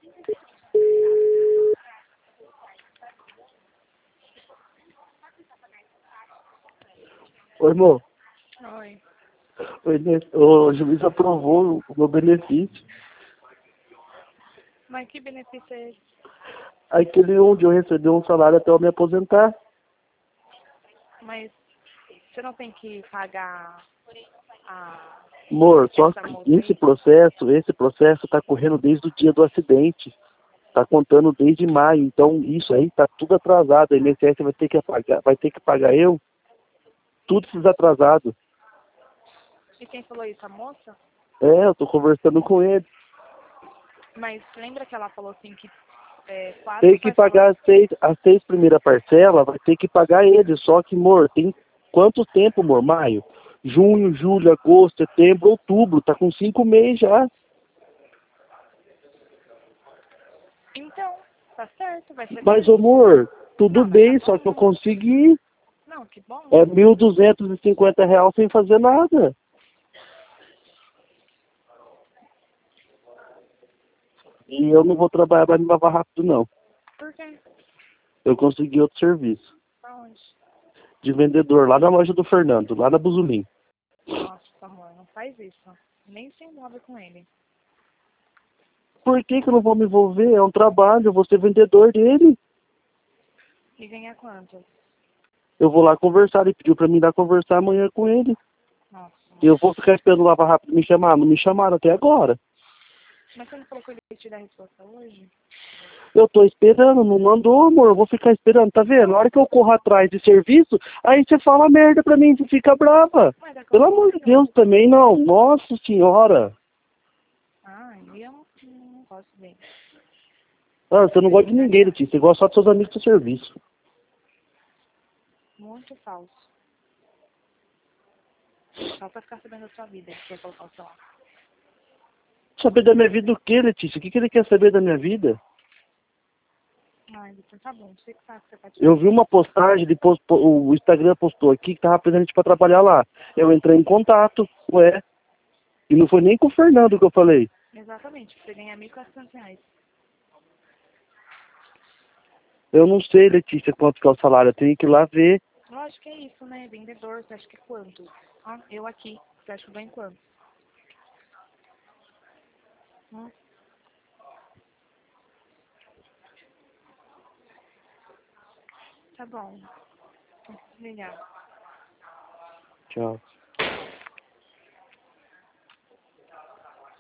Oi, amor. Oi. O juiz aprovou o meu benefício. Mas que benefício é esse? Aquele onde eu recebi um salário até eu me aposentar. Mas você não tem que pagar a... Amor, só essa multa que aí? esse processo tá correndo desde o dia do acidente. Tá contando desde maio. Então isso aí tá tudo atrasado. A INSS vai ter que pagar eu. Tudo esses atrasado. E quem falou isso? A moça? Eu tô conversando com ele. Mas lembra que ela falou assim que 4 Tem que pagar as seis primeiras parcelas, vai ter que pagar ele. Só que, amor, tem quanto tempo, amor? Maio, junho, julho, agosto, setembro, outubro. Tá com 5 meses já. Então, tá certo, vai ser Mas, menos. amor, tudo Não, mas bem, tá só que eu bom. consegui. Não, que bom. É R$ 1.250 sem fazer nada. E eu não vou trabalhar mais no Lava Rápido, não. Por quê? Eu consegui outro serviço. Aonde? De vendedor, lá na loja do Fernando, lá na Buzulim. Nossa, amor, não faz isso. Nem se envolve com ele. Por que eu não vou me envolver? É um trabalho, eu vou ser vendedor dele. E ganhar quanto? Eu vou lá conversar, ele pediu pra mim ir lá conversar amanhã com ele. Nossa. Eu vou ficar esperando o Lava Rápido me chamar. Não me chamaram até agora. Mas você não falou que ele ia te dar a resposta hoje? Eu tô esperando, não mandou, amor. Eu vou ficar esperando, tá vendo? Na hora que eu corro atrás de serviço, aí você fala merda pra mim, você fica brava. Mas é Pelo amor de contigo. Deus também, não. Nossa senhora. Eu não gosto dele. Você não gosta de ninguém, Letícia. Você gosta só dos seus amigos do serviço. Muito falso. Só pra ficar sabendo da sua vida, ele quer colocar o celular. Saber da minha vida o quê, Letícia? O que ele quer saber da minha vida? Ai, Vitor, tá bom. Você que sabe que você tá Eu tirando. vi uma postagem, o Instagram postou aqui que tava precisando de pra trabalhar lá. Eu entrei em contato, ué. E não foi nem com o Fernando que eu falei. Exatamente, você ganha R$ 1.400. Eu não sei, Letícia, quanto que é o salário. Eu tenho que ir lá ver. Lógico que é isso, né? Vendedor, você acha que é quanto? Ó, eu aqui, você acha que eu ganho quanto? Hum? Tá bom. Obrigada. Tchau.